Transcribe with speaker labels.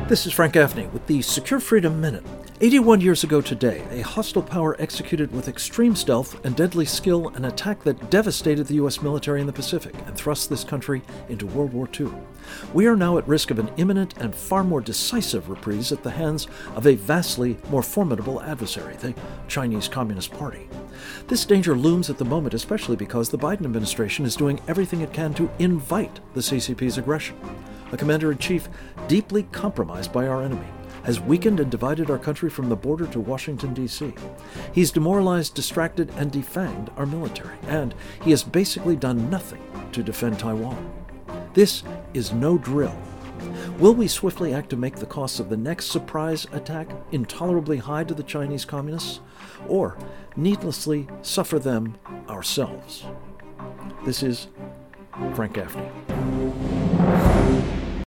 Speaker 1: This is Frank Gaffney with the Secure Freedom Minute. 81 years ago today, a hostile power executed with extreme stealth and deadly skill an attack that devastated the U.S. military in the Pacific and thrust this country into World War II. We are now at risk of an imminent and far more decisive reprise at the hands of a vastly more formidable adversary, the Chinese Communist Party. This danger looms at the moment, especially because the Biden administration is doing everything it can to invite the CCP's aggression. A commander-in-chief deeply compromised by our enemy has weakened and divided our country from the border to Washington, D.C. He's demoralized, distracted, and defanged our military, and he has basically done nothing to defend Taiwan. This is no drill. Will we swiftly act to make the costs of the next surprise attack intolerably high to the Chinese communists, or needlessly suffer them ourselves? This is Frank Gaffney.